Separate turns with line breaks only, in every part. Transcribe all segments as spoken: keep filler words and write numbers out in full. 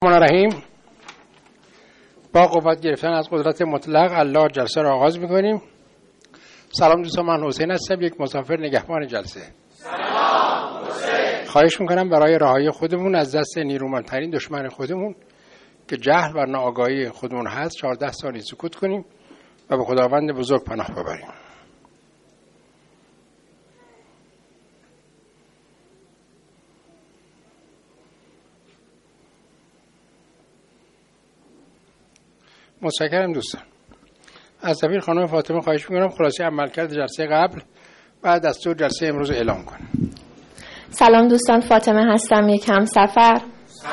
الرحمن الرحیم. با قوت گرفتن از قدرت مطلق الله جلسه را آغاز می‌کنیم. سلام دوستان، من حسین هستم، یک مسافر نگهبان جلسه.
سلام حسین.
خواهش می‌کنم برای رهایی خودمون از دست نیرومندترین دشمن خودمون که جهل و ناآگاهی خودمون هست چهارده ثانیه سکوت کنیم و به خداوند بزرگ پناه ببریم. متشکرم دوستان. از سفیر خانم فاطمه خواهش می‌کنم خلاصه عملکرد جلسه قبل و دستور جلسه امروز اعلام کنیم.
سلام دوستان، فاطمه هستم، یک همسفر.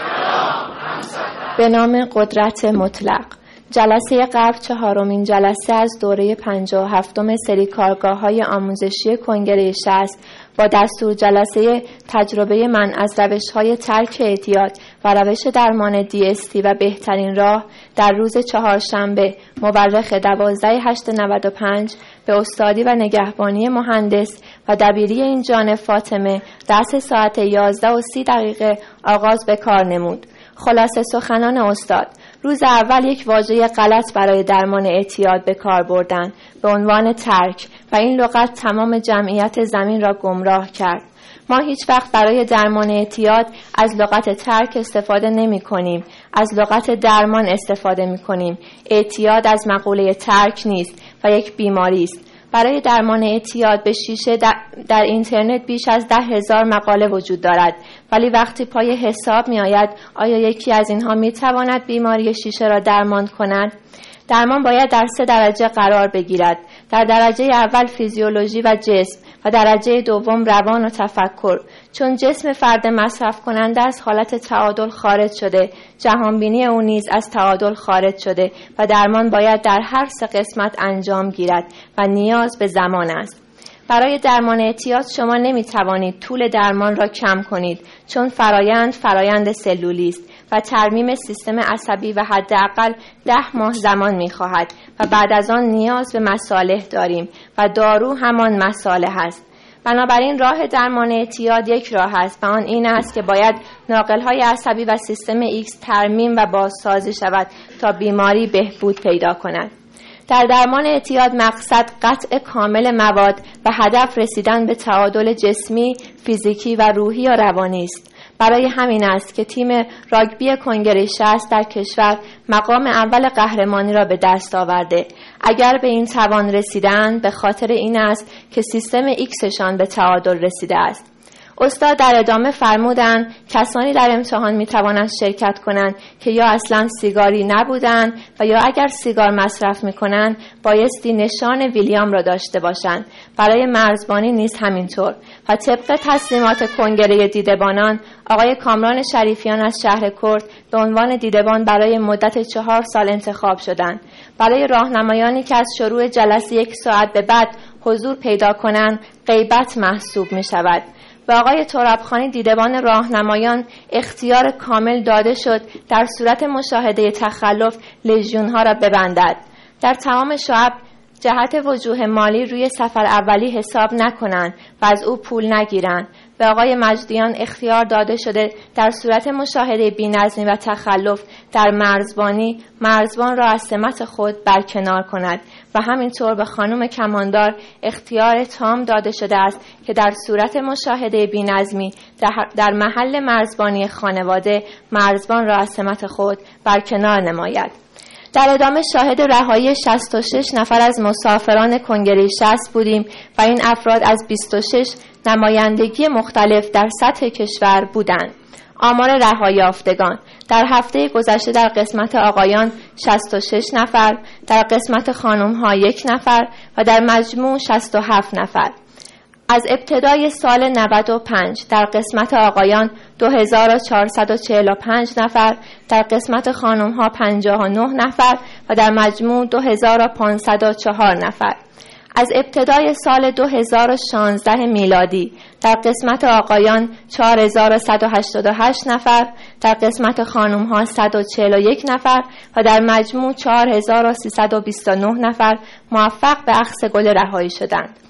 سلام همسفر.
به نام قدرت مطلق. جلسه قبل چهارمین جلسه از دوره پنجاه و هفتم سری کارگاه‌های آموزشی کنگره شصت با دستور جلسه تجربه من از روش‌های ترک اعتیاد و روش درمان دی اس تی و بهترین راه در روز چهارشنبه مورخ دوازده هشت نود و پنج به استادی و نگهبانی مهندس و دبیری این جانب فاطمه رأس ساعت یازده و سی دقیقه آغاز به کار نمود. خلاصه سخنان استاد: روز اول یک واژه غلط برای درمان اعتیاد به کار بردن به عنوان ترک و این لغت تمام جمعیت زمین را گمراه کرد. ما هیچ وقت برای درمان اعتیاد از لغت ترک استفاده نمی کنیم، از لغت درمان استفاده می کنیم. اعتیاد از مقوله ترک نیست و یک بیماری است. برای درمان اعتیاد به شیشه در, در اینترنت بیش از ده هزار مقاله وجود دارد، ولی وقتی پای حساب می آید آیا یکی از اینها می تواند بیماری شیشه را درمان کند؟ درمان باید در سه درجه قرار بگیرد. در درجه اول فیزیولوژی و جسم و درجه دوم روان و تفکر. چون جسم فرد مصرف کننده از حالت تعادل خارج شده، جهانبینی او نیز از تعادل خارج شده و درمان باید در هر سه قسمت انجام گیرد و نیاز به زمان است. برای درمان اعتیاد شما نمی توانید طول درمان را کم کنید، چون فرایند فرایند سلولی است و ترمیم سیستم عصبی و حداقل ده ماه زمان می خواهد و بعد از آن نیاز به مصالح داریم و دارو همان مصالح است. بنابراین راه درمان اعتیاد یک راه است و آن این است که باید ناقل‌های عصبی و سیستم ایکس ترمیم و بازسازی شود تا بیماری بهبود پیدا کند. در درمان اعتیاد مقصد قطع کامل مواد و هدف رسیدن به تعادل جسمی، فیزیکی و روحی و روانی است. برای همین است که تیم راگبی کنگره شصت در کشور مقام اول قهرمانی را به دست آورده. اگر به این توان رسیدن به خاطر این است که سیستم ایکسشان به تعادل رسیده است. استاد در ادامه فرمودند کسانی در امتحان می توانند شرکت کنند که یا اصلا سیگاری نبودند و یا اگر سیگار مصرف می کنند بایستی نشان ویلیام را داشته باشند. برای مرزبانی نیز همینطور. و طبق تصمیمات کنگره دیدبانان، آقای کامران شریفیان از شهر کرد به عنوان دیدبان برای مدت چهار سال انتخاب شدند. برای راهنمایانی که از شروع جلسه یک ساعت به بعد حضور پیدا کنند غیبت محسوب می شود. به آقای ترابخانی دیدبان راهنمایان اختیار کامل داده شد در صورت مشاهده تخلف لژیون‌ها را ببندد. در تمام شعب جهت وجوه مالی روی سفر اولی حساب نکنند و از او پول نگیرند. به آقای مجدیان اختیار داده شده در صورت مشاهده بی‌نظمی و تخلف در مرزبانی مرزبان را از سمت خود برکنار کند و همینطور به خانم کماندار اختیار تام داده شده است که در صورت مشاهده بی‌نظمی در محل مرزبانی خانواده مرزبان را از سمت خود برکنار نماید. در ادامه شاهد رهایی شصت و شش نفر از مسافران کنگره شصت بودیم و این افراد از بیست و شش نمایندگی مختلف در سطح کشور بودند. آمار رهایی یافتگان: در هفته گذشته در قسمت آقایان شصت و شش نفر، در قسمت خانم‌ها یک نفر و در مجموع شصت و هفت نفر. از ابتدای سال نود و پنج در قسمت آقایان دو هزار و چهارصد و چهل و پنج نفر، در قسمت خانم‌ها پنجاه و نه نفر و در مجموع دو هزار و پانصد و چهار نفر. از ابتدای سال دو هزار و شانزده میلادی در قسمت آقایان چهار هزار و صد و هشتاد و هشت نفر، در قسمت خانم‌ها صد و چهل و یک نفر و در مجموع چهار هزار و سیصد و بیست و نه نفر موفق به اخذ گل رهایی شدند.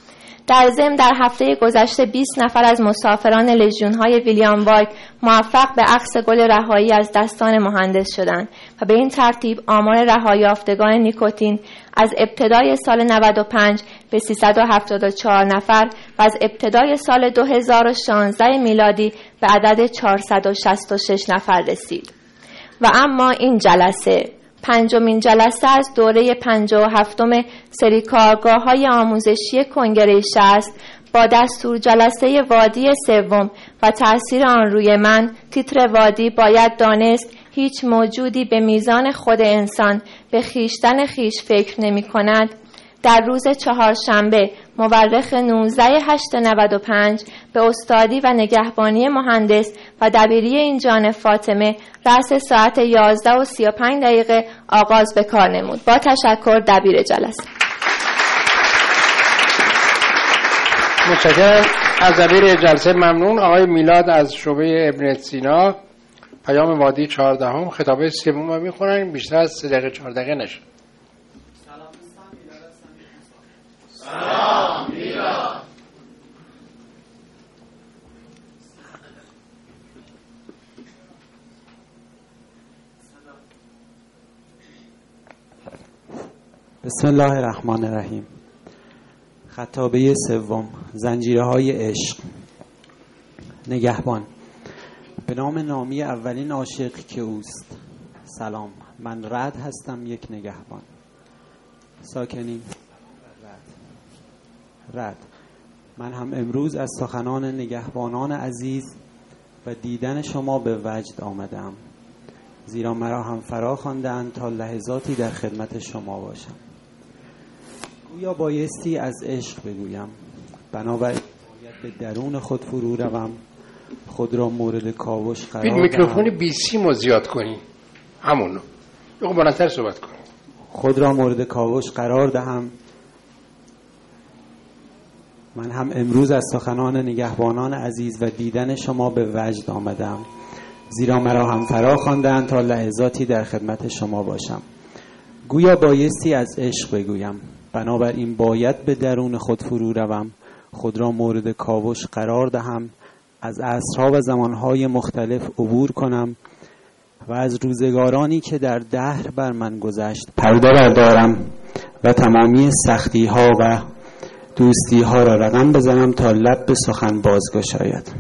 در ضمن در هفته گذشته بیست نفر از مسافران لژیون‌های ویلیام وایت موفق به اخذ گل رهایی از دستان مهندس شدند و به این ترتیب آمار رهایی یافتگان نیکوتین از ابتدای سال نود و پنج به سیصد و هفتاد و چهار نفر و از ابتدای سال دو هزار و شانزده میلادی به عدد چهارصد و شصت و شش نفر رسید. و اما این جلسه پنجمین جلسه از دوره پنجاه و هفتم سری کارگاه‌های آموزشی کنگره شصت با دستور جلسه وادی سوم و تأثیر آن روی من، تیتر وادی باید دانست هیچ موجودی به میزان خود انسان به خیشتن خیش فکر نمی کند، در روز چهارشنبه مورخ نوزده هشت نود و پنج به استادی و نگهبانی مهندس و دبیری این جان فاطمه رأس ساعت یازده و سی و پنج دقیقه آغاز به کار نمود. با تشکر دبیر جلسه.
متشکرم از دبیر جلسه. ممنون. آقای میلاد از شعبه ابن سینا، پیام وادی چهاردهم، خطابه سوم رو میخونن، بیشتر از سه دقیقه چهار دقیقه نشه.
سلام میلاد.
بسم الله الرحمن الرحیم. خطابه سوم، زنجیرهای عشق. نگهبان. به نام نامی اولین عاشق که اوست. سلام، من رد هستم، یک نگهبان. ساکنین رد. رد. من هم امروز از سخنان نگهبانان عزیز و دیدن شما به وجد آمدم، زیرا مرا هم فرا خواندند تا لحظاتی در خدمت شما باشم. گویا بایستی از عشق بگویم، بنابراین باید به درون خود فرو روم، خود را مورد کاوش قرار دهم.
میکروفون بی سی مو زیاد کنی، همونو یه بلندتر صحبت کنی.
خود را مورد کاوش قرار دهم. من هم امروز از سخنان نگهبانان عزیز و دیدن شما به وجد آمدم، زیرا مرا هم فرا خواندند تا لحظاتی در خدمت شما باشم. گویا بایستی از عشق بگویم، بنابراین باید به درون خود فرو روم، خود را مورد کاوش قرار دهم، از عصرها و زمانهای مختلف عبور کنم و از روزگارانی که در دهر بر من گذشت پرده بردارم و تمامی سختی ها و دوستی ها را رقم بزنم تا لب به سخن بازگشاید.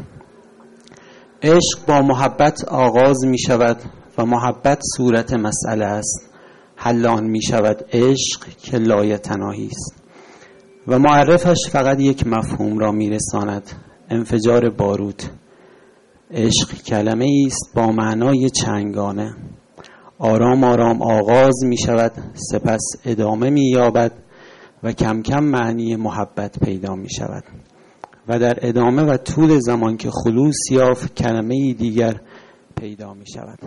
عشق با محبت آغاز می شود و محبت صورت مسئله است. حل آن می شود عشق که لایتناهی است و معرفش فقط یک مفهوم را می رساند: انفجار باروت. عشق کلمه است با معنای چنگانه، آرام آرام آغاز می شود، سپس ادامه می یابد و کم کم معنی محبت پیدا می شود و در ادامه و طول زمان که خلوص یافت کلمه دیگر پیدا می شود.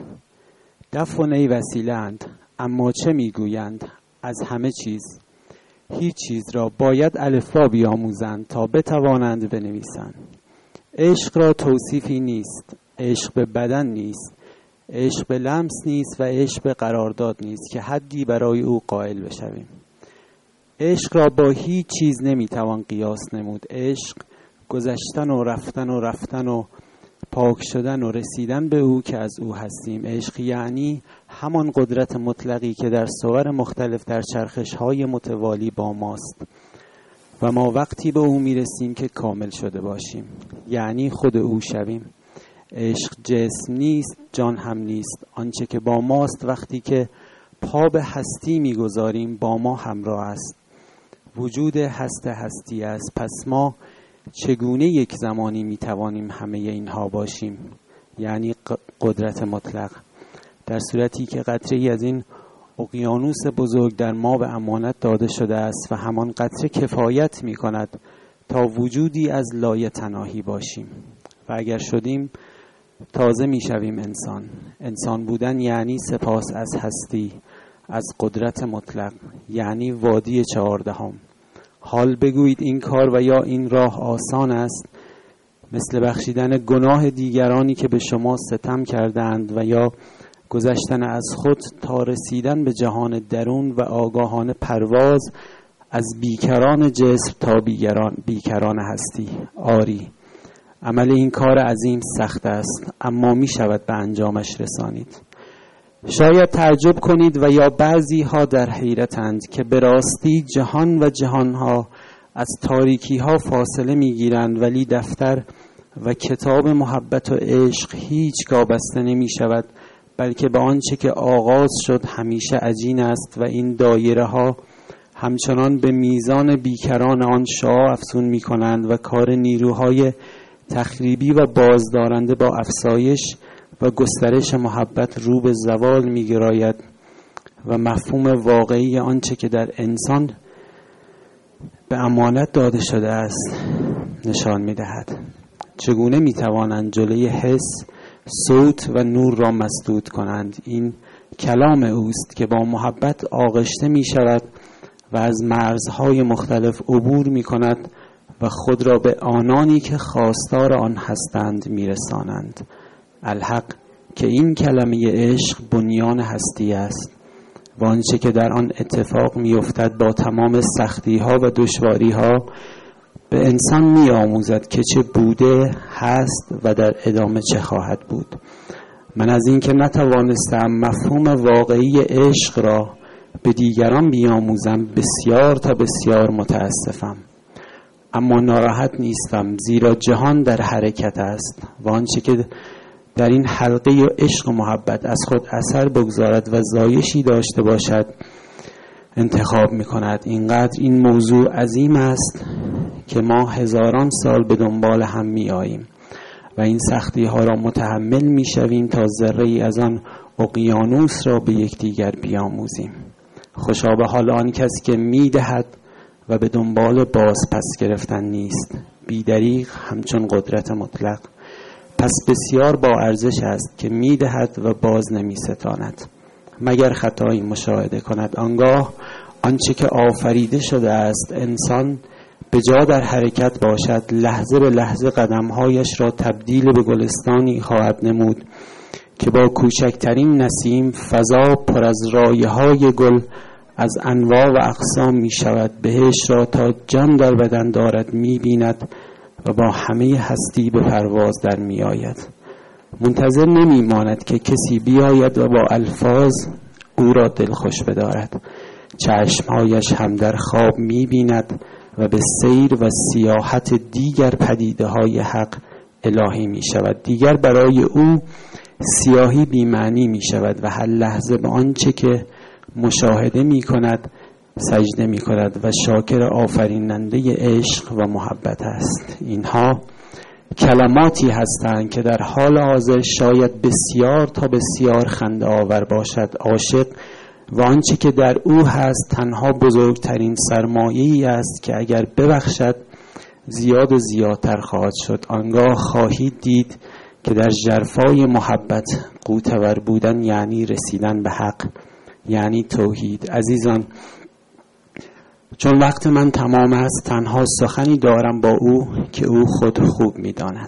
دف و نی وسیله اند، اما چه می گویند؟ از همه چیز هیچ چیز را باید الفبا بیاموزند تا بتوانند بنویسند. عشق را توصیفی نیست، عشق به بدن نیست، عشق به لمس نیست و عشق به قرارداد نیست که حدی برای او قائل بشویم. عشق را با هیچ چیز نمیتوان قیاس نمود. عشق گذشتن و رفتن و رفتن و پاک شدن و رسیدن به او که از او هستیم. عشق یعنی همان قدرت مطلقی که در صور مختلف در چرخش‌های متوالی با ماست و ما وقتی به او میرسیم که کامل شده باشیم، یعنی خود او شویم. عشق جسم نیست، جان هم نیست. آنچه که با ماست وقتی که پا به هستی میگذاریم با ما همراه است. وجود هست هستی است. پس ما چگونه یک زمانی میتوانیم همه اینها باشیم؟ یعنی قدرت مطلق، در صورتی که قطره‌ای از این اقیانوس بزرگ در ما به امانت داده شده است و همان قطره کفایت می کند تا وجودی از لایتناهی باشیم و اگر شدیم تازه می شویم انسان. انسان بودن یعنی سپاس از هستی، از قدرت مطلق، یعنی وادی چهاردهم. حال بگویید این کار و یا این راه آسان است، مثل بخشیدن گناه دیگرانی که به شما ستم کردند و یا گذشتن از خود تا رسیدن به جهان درون و آگاهانه پرواز از بیکران جسم تا بیکران, بیکران هستی. آری عمل این کار عظیم سخت است، اما می شود به انجامش رسانید. شاید تعجب کنید و یا بعضی ها در حیرتند که به راستی جهان و جهانها از تاریکی ها فاصله می گیرند، ولی دفتر و کتاب محبت و عشق هیچگاه بسته نمی شود، بلکه به آنچه که آغاز شد همیشه عجین است و این دایره ها همچنان به میزان بیکران آن شعاع افزون می کنند و کار نیروهای تخریبی و بازدارنده با افزایش و گسترش محبت رو به زوال می گراید و مفهوم واقعی آنچه که در انسان به امانت داده شده است نشان می دهد. چگونه می توانند جلوی حس، صوت و نور را مسدود کنند؟ این کلام اوست که با محبت آغشته می شود و از مرزهای مختلف عبور می کند و خود را به آنانی که خواستار آن هستند می رسانند. الحق که این کلمه عشق بنیان هستی است و آنچه که در آن اتفاق می افتد با تمام سختی ها و دشواری ها به انسان می آموزد که چه بوده، هست و در ادامه چه خواهد بود. من از این که نتوانستم مفهوم واقعی عشق را به دیگران بیاموزم بسیار تا بسیار متاسفم، اما ناراحت نیستم، زیرا جهان در حرکت است و آنچه که در این حلقه و عشق و محبت از خود اثر بگذارد و زایشی داشته باشد انتخاب می کند. اینقدر این موضوع عظیم است که ما هزاران سال به دنبال هم می آییم و این سختی ها را متحمل می شویم تا ذره ای از آن اقیانوس را به یکدیگر بیاموزیم. خوشا به حال آن کسی که می دهد و به دنبال باز پس گرفتن نیست، بی‌دریغ همچون قدرت مطلق. پس بسیار با ارزش است که می دهد و باز نمی ستاند مگر خطایی مشاهده کند. آنگاه آنچه که آفریده شده است انسان به جا در حرکت باشد، لحظه به لحظه قدمهایش را تبدیل به گلستانی خواهد نمود که با کوچکترین نسیم فضا پر از رایه های گل از انواع و اقسام می شود. بهش را تا جان در بدن دارد می بیند و با همه هستی به پرواز در می آید. منتظر نمی ماند که کسی بیاید و با الفاظ او را دلخوش بدارد. چشمهایش هم در خواب می بیند و به سیر و سیاحت دیگر پدیده های حق الهی می شود. دیگر برای او سیاهی بی معنی می شود و هر لحظه به آنچه که مشاهده می کند سجده می کند و شاکر آفریننده عشق و محبت است. اینها کلماتی هستند که در حال حاضر شاید بسیار تا بسیار خنده آور باشد. عاشق و آنچه که در او هست تنها بزرگترین سرمایه‌ای است که اگر ببخشد زیاد و زیادتر خواهد شد. آنگاه خواهید دید که در ژرفای محبت غوطه‌ور بودن یعنی رسیدن به حق، یعنی توحید. عزیزان، چون وقت من تمام است تنها سخنی دارم با او که او خود خوب می‌داند.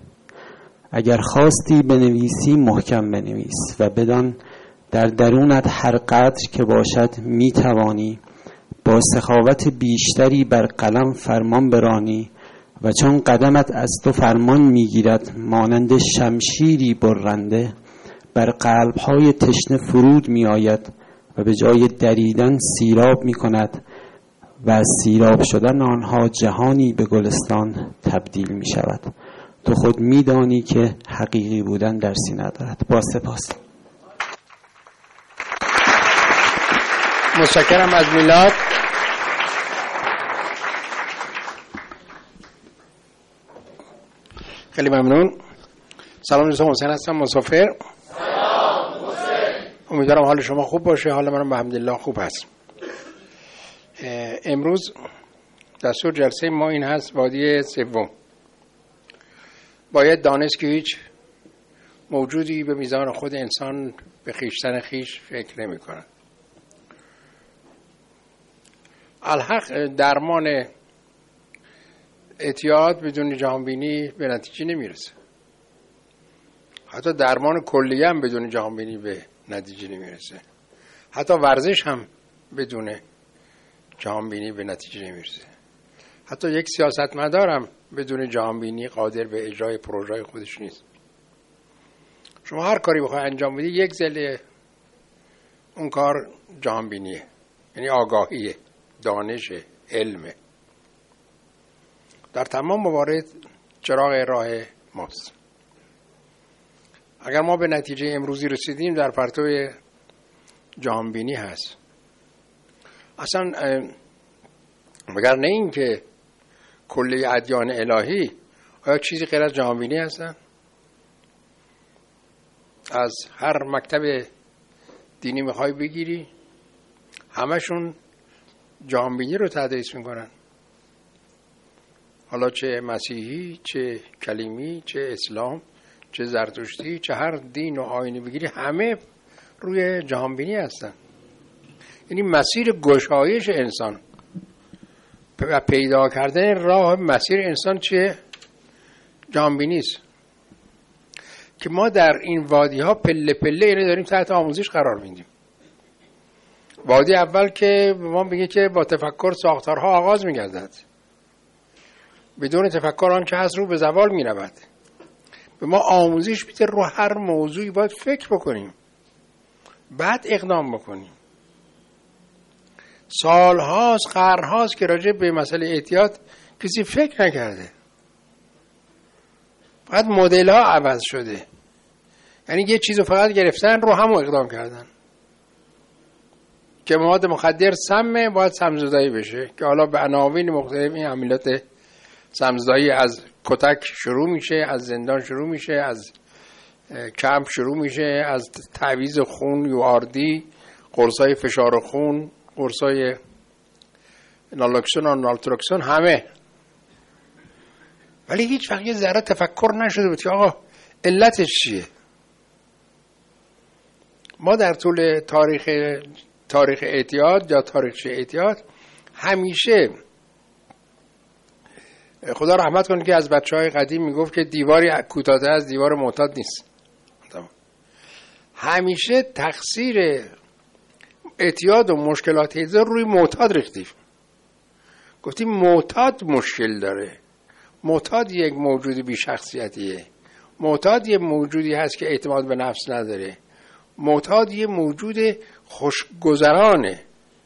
اگر خواستی بنویسی محکم بنویس و بدان در درونت هر قدر که باشد میتوانی با سخاوت بیشتری بر قلم فرمان برانی و چون قدمت از تو فرمان میگیرد مانند شمشیری برنده بر قلب‌های تشنه فرود میآید و به جای دریدن سیراب میکند و از سیراب شدن آنها جهانی به گلستان تبدیل می شود. تو خود می دانی که حقیقی بودن درسی ندارد. با سپاس.
متشکرم از میلاد. خیلی ممنون. سلام، دوستان، حسین هستم، مسافر.
سلام حسین.
امیدوارم حال شما خوب باشه. حال منم به حمدالله خوب هست. امروز دستور جلسه ما این هست: وادی سوم. باید دانست که هیچ موجودی به میزان خود انسان به خویشتن خویش فکر نمی کند. الحق درمان اعتیاد بدون جهانبینی به نتیجه نمیرسه. حتی درمان کلیه هم بدون جهانبینی به نتیجه نمیرسه. حتی ورزش هم بدون جهانبینی به نتیجه نمیرسه. حتی یک سیاستمدارم بدون جهانبینی قادر به اجرای پروژه خودش نیست. شما هر کاری بخوای انجام بدی یک ذله اون کار جهانبینیه، یعنی آگاهیه، دانش، علمه. در تمام موارد چراغ راه ماست. اگر ما به نتیجه امروزی رسیدیم در پرتو جهانبینی هست. اصلا مگر نه این که کلی ادیان الهی آیا چیزی غیر از جهانبینی هستن؟ از هر مکتب دینی میخوای بگیری همشون جهانبینی رو تدریس میکنن، حالا چه مسیحی، چه کلیمی، چه اسلام، چه زرتشتی، چه هر دین و آیینی بگیری همه روی جهانبینی هستن. یعنی مسیر گشایش انسان و پیدا کردن راه مسیر انسان چیه؟ جهانبینی است که ما در این وادی ها پله پله اینه داریم تحت آموزش قرار میدیم. وادی اول که ما بگه که با تفکر ساختارها آغاز میگردد، بدون تفکر آن که هست رو به زوال میرود. به ما آموزش میده رو هر موضوعی باید فکر بکنیم بعد اقدام بکنیم. سالهاست، قرنهاست که راجع به مسئله احتیاط کسی فکر نکرده، فقط مدل ها عوض شده. یعنی یه چیزو فقط گرفتن رو همو اقدام کردن که مواد مخدر سمه باید سمزدایی بشه، که حالا به عناوین مختلف این عملیات سمزدایی از کتک شروع میشه، از زندان شروع میشه، از کمپ شروع میشه، از تعویض خون یو آر دی، قرصای فشار خون، قرصای نالوکسون و نالتروکسون، همه. ولی هیچ وقت یه ذره تفکر نشده بود که آقا علتش چیه. ما در طول تاریخ تاریخ اعتیاد یا تاریخچه اعتیاد همیشه، خدا رحمت کنه که از بچهای قدیم میگفت که دیواری کوتاه‌تر از دیوار معتاد نیست. همیشه تقصیر اعتیاد و مشکلات اعتیاد روی معتاد ریختیم. گفتیم معتاد مشکل داره، معتاد یک موجود بی شخصیتیه، معتاد یک موجودی هست که اعتماد به نفس نداره، معتاد یک موجود خوشگذرانه،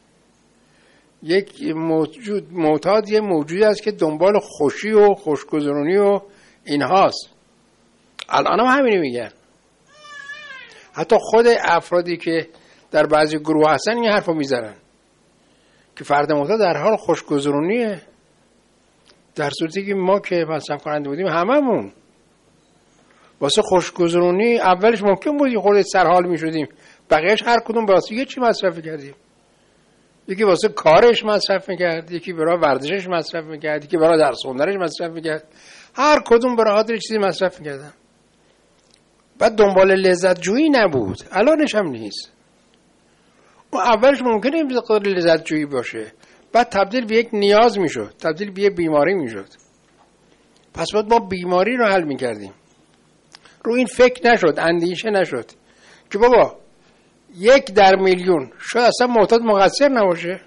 یک موجود معتاد یک موجودی هست که دنبال خوشی و خوشگذرانی و اینهاست. الان هم همینی میگن. حتی خود افرادی که در بعضی گروه هستن این حرفو میزنن که فرد معتاد در حال خوشگذرونیه، در صورتی که ما که مصرف کننده بودیم هممون واسه خوشگذرونی اولش ممکن بود یه خورده سرحال میشدیم، بقیهش هر کدوم واسه یه چی مصرف کردیم. یکی واسه کارش مصرف میکرد، یکی برای ورزشش مصرف میکرد، یکی برای درس خوندنش مصرف میکرد، هر کدوم برای خاطر چیزی مصرف میکردن. بعد دنبال لذت جویی نبود، الانش هم نیست. اون اولش ممکنه این قدر لذت جویی باشه، بعد تبدیل به یک نیاز میشد، تبدیل به یک بیماری میشد. پس باید ما بیماری رو حل میکردیم. رو این فکر نشد، اندیشه نشد که بابا یک در میلیون شاید اصلا معتاد مقصر نباشه،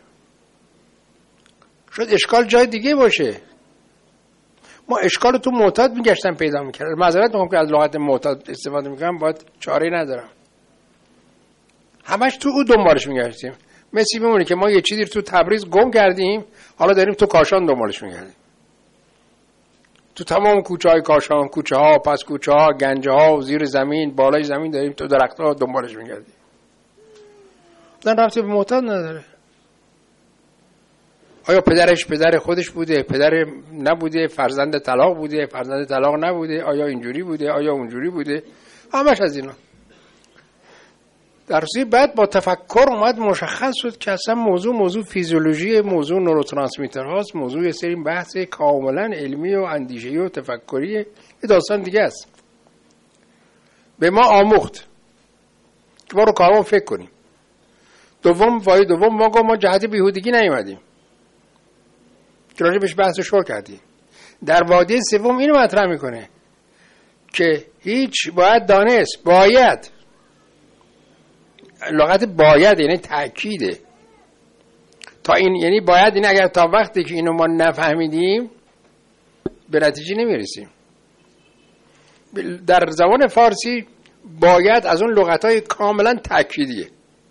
شاید اشکال جای دیگه باشه. ما اشکال تو معتاد میگشتن پیدا میکردن. معذرت میخوام که از لغت معتاد استفاده میکنم، باید چاره‌ای ندارم. همش تو او دنبالش میگشتیم. مثل میمونه که ما یه چیزی رو تو تبریز گم کردیم، حالا داریم تو کاشان دنبالش میگردیم. تو تمام کوچه های کاشان، کوچه ها، پس کوچه ها، گنجه ها، زیر زمین، بالای زمین داریم تو درخت ها دنبالش میگردیم. اصلا ربطی به معتاد نداره. آیا پدرش پدر خودش بوده، پدر نبوده، فرزند طلاق بوده، فرزند طلاق نبوده، آیا اینجوری بوده، آیا اونجوری بوده، همش از اینا. در صورتی بعد با تفکر اومد مشخص شد که اصلا موضوع موضوع فیزیولوژی، موضوع نوروترانسمیتر هاست، موضوع یه سری بحث کاملا علمی و اندیشه‌ای و تفکری، یه داستان دیگه است. به ما آموخت که ما رو کارمون فکر کنیم. دوم وای دوم ما گفت ما جهت بیهودگی نیومدیم که راجع بهش بحث شروع کردیم. در وادی سوم اینو مطرح میکنه که هیچ باید دانست، باید، لغت باید یعنی تأکیده، تا تا این یعنی باید این اگر تا وقتی که اینو ما نفهمیدیم به نتیجه نمیرسیم. در زبان فارسی باید از اون لغت‌های کاملا تأکیدیه،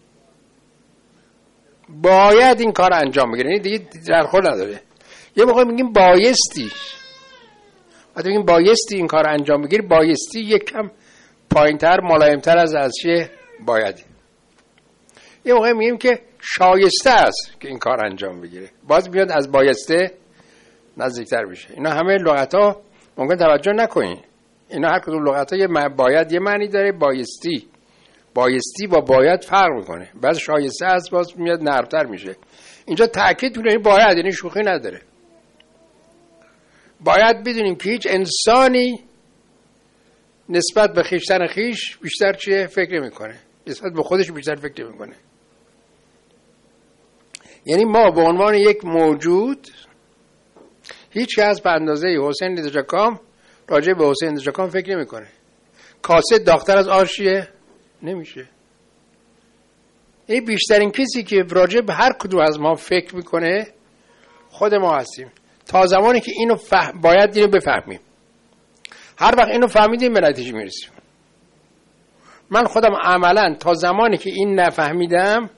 باید این کار انجام بگیره، یعنی دیگه در خود نداره. یه موقع میگیم بایستی، وقتی میگیم بایستی این کار انجام بگیری، بایستی یک کم پایین‌تر ملایم‌تر از از چه بایدی. یه موقع میگیم که شایسته است که این کار انجام بگیره، باز میاد از بایسته نزدیکتر میشه. اینا همه لغت‌ها ممکن توجه نکنین، اینا هر کدوم لغت‌ها یه باید یه معنی داره، بایستی بایستی با باید فرق میکنه، بعد شایسته است باز میاد نرم‌تر میشه. اینجا تاکید می‌کنه باید، یعنی شوخی نداره. باید بدونیم که هیچ انسانی نسبت به خویشتن خویش بیشتر چیه فکر نمی‌کنه، نسبت به خودش بیشتر فکر نمی‌کنه. یعنی ما به عنوان یک موجود، هیچ کس به اندازه حسین رضاکام راجع به حسین رضاکام فکر نمی‌کنه. کاسه داغ‌تر از آشیه نمیشه. این بیشترین کسی که راجع به هر کدوم از ما فکر میکنه خود ما هستیم. تا زمانی که اینو فهم باید اینو بفهمیم، هر وقت اینو فهمیدیم به نتیجه میرسیم. من خودم عملا تا زمانی که این نفهمیدم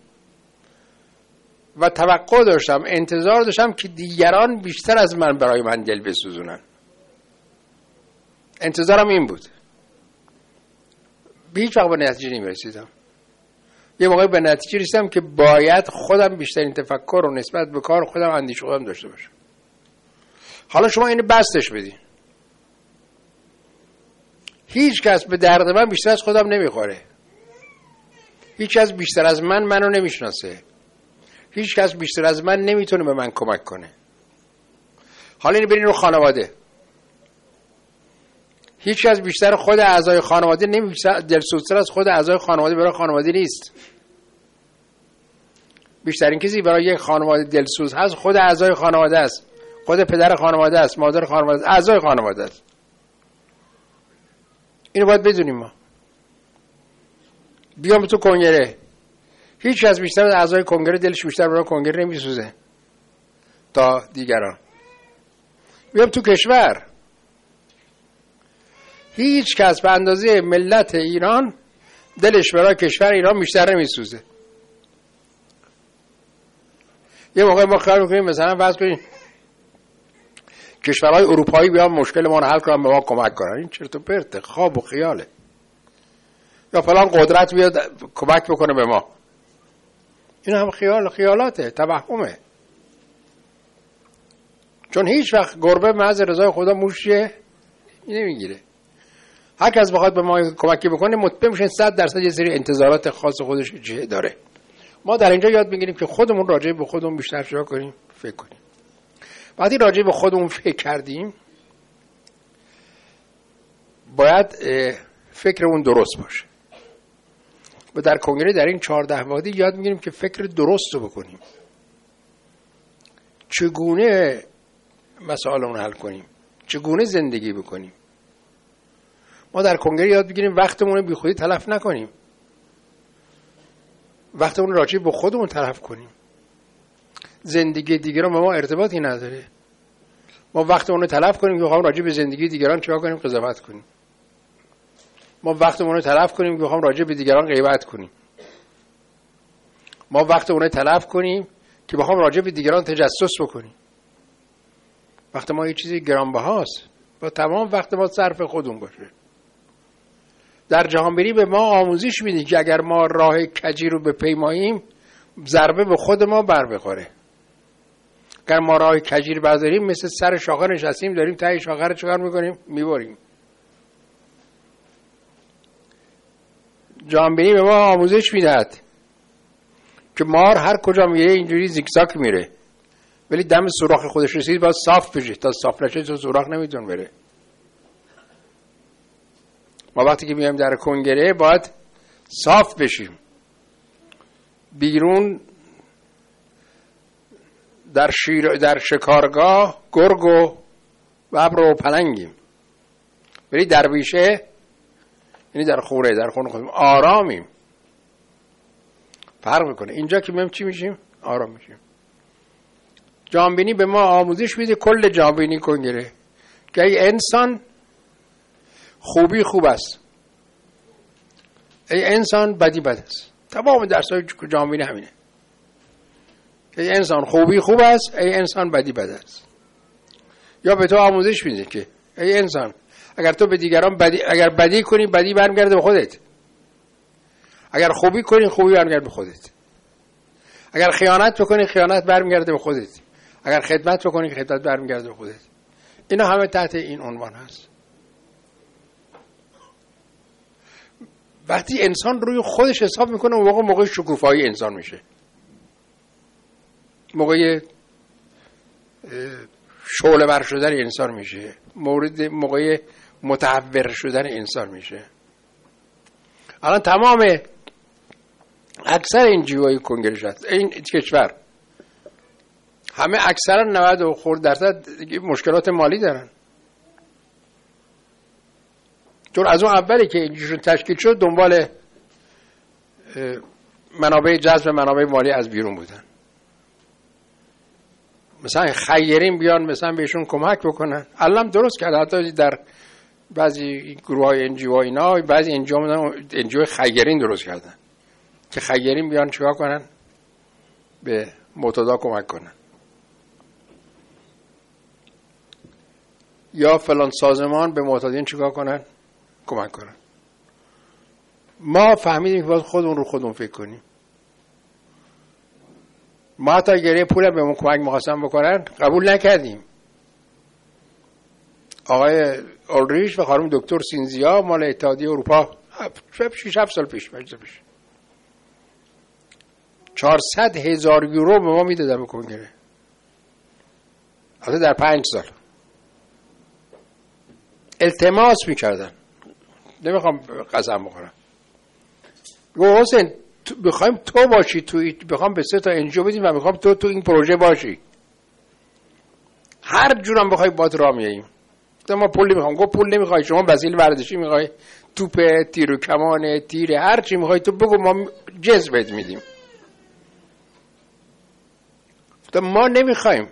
و توقع داشتم، انتظار داشتم که دیگران بیشتر از من برای من دل بسوزونن، انتظارم این بود، به هیچ وقت به نتیجه نمیرسیدم. یه موقعی به نتیجه رسیدم که باید خودم بیشترین تفکر و نسبت به کار خودم اندیشه خودم داشته باشم. حالا شما اینو بستش بدین، هیچ کس به درد من بیشتر از خودم نمیخوره، هیچ کس بیشتر از من منو نمیشناسه، هیچ کس بیشتر از من نمیتونه به من کمک کنه. حالا اینو برین رو خانواده، هیچ کس بیشتر خود اعضای خانواده نمیشه، دلسوزتر از خود اعضای خانواده برای خانواده نیست. بیشترین کسی برای یک خانواده دلسوز هست خود اعضای خانواده است، خود پدر خانواده است، مادر خانواده است، اعضای خانواده است. اینو باید بدونیم. ما بیام تو کنگره، هیچ کس بیشتر از اعضای کنگره دلش بیشتر برای کنگره نمیسوزه تا دیگران. بیام تو کشور، هیچ کس به اندازه ملت ایران دلش برای کشور ایران بیشتر نمیسوزه. یه موقع ما خیال میکنیم مثلا فرض کنیم کشورهای اروپایی بیان مشکل ما رو حل کنن، به ما کمک کنن. این چرت و پرته، خواب و خیاله. یا فلان قدرت بیاد کمک بکنه به ما، این هم خیال خیالاته، توهمه. چون هیچ وقت گربه محض رضای خدا موشه نمیگیره. هر کس بخواد به ما کمکی بکنه مطمئن میشن صد درصد یه سری انتظارات خاص خودش جه داره. ما در اینجا یاد میگیریم که خودمون راجع به خودمون بیشتر چیکار کنیم، فکر کنیم. وقتی راجع به خودمون فکر کردیم باید فکرمون درست باشه. و در کنگره در این چهارده وادی یاد میگیریم که فکر درست رو بکنیم، چگونه مسائلمون حل کنیم، چگونه زندگی بکنیم. ما در کنگره یاد بگیریم وقتمون رو بی خودی تلف نکنیم، وقتمون راجع به خودمون تلف کنیم. زندگی دیگران با ما ارتباطی نداره. ما وقتمون رو تلف کنیم که بخوام راجع به زندگی دیگران چیکار کنیم، قضاوت کنیم. ما وقتمون رو تلف کنیم که بخوام راجع به دیگران غیبت کنیم. ما وقتمون رو تلف کنیم که بخوام راجع به دیگران تجسس بکنیم. وقت ما یه چیزی گرانبهاست، با تمام وقت ما صرف خودمون باشه. در جهانبینی به ما آموزش میده که اگر ما راه کجی رو بپیماییم ضربه به خود ما بر بخوره. اگر ما راه کجی رو برداریم مثل سر شاخه نشستیم داریم ته شاخه رو چکار میکنیم؟ میبریم. جهانبینی به ما آموزش میدهد که مار هر کجا میره اینجوری زیگزاگ میره، ولی دم سوراخ خودش رسید باید صاف بشه، تا صاف نشه تو سوراخ نمیتون بره. ما وقتی که میایم در کنگره باید صاف بشیم. بیرون در شیر در شکارگاه گرگ و ببر و پلنگیم، ولی در بیشه یعنی در خوره در خونه خودمون آرامیم. فرق میکنه. اینجا که میایم چی میشیم؟ آرام میشیم. جهانبینی به ما آموزش میده، کل جهانبینی کنگره، که ای انسان خوبی خوب است، ای انسان بدی بد است. تمام درس‌های جهانبینی همینه. ای انسان خوبی خوب است، ای انسان بدی بد است. یا به تو آموزش میده که ای انسان اگر تو به دیگران بدی، اگر بدی کنی بدی برمیگرده به خودت، اگر خوبی کنی خوبی برمیگرده به خودت، اگر خیانت بکنی خیانت برمیگرده به خودت، اگر خدمت بکنی خدمت برمیگرده به خودت. اینا همه تحت این عنوان هست. وقتی انسان روی خودش حساب میکنه اون موقع موقع شکوفایی انسان میشه، موقع شعله ور شدن انسان میشه، مورد موقع متحور شدن انسان میشه. الان تمام اکثر این جیوهای کنگرش هست این کشور همه اکثرا نود و خورد درصد مشکلات مالی دارن، چون از اون اولی که اینجوری تشکیل شد دنبال منابع جذب منابع مالی از بیرون بودن. مثلا خیرین بیان مثلا بهشون کمک بکنن. الان درست کرده، حتی در بعضی گروه های انجیو ها اینا بعضی انجیو انجیو خیرین درست کردن که خیرین بیان چیکار کنن؟ به معتادا کمک کنن. یا فلان سازمان به معتادین چیکار کنن؟ کمک کنن. ما فهمیدیم که باید خودمون رو خودمون فکر کنیم. ما تا گریه پول به ما کمک می‌خواستن بکنن قبول نکردیم. آقای اولریش و خانم دکتر سینزیا مال اتحادیه اروپا شش هفت سال پیش پیش چهارصد هزار یورو به ما میدادن به کنگره. البته در پنج سال التماس میکردن، نمیخوام قسم بخورم، گفت حسین بخوایم تو باشی توی، بخوام به سه تا انجیو بدیم و میخوام تو تو این پروژه باشی، هر جورم بخوای باد راه میاییم. ما پول نمیخوام. گفت پول نمیخوای، شما وسیله ورزشی میخوای، توپ، تیر و کمان، تیر، هر چی میخوای تو بگو، ما جز بهت میدیم. ما نمیخوایم،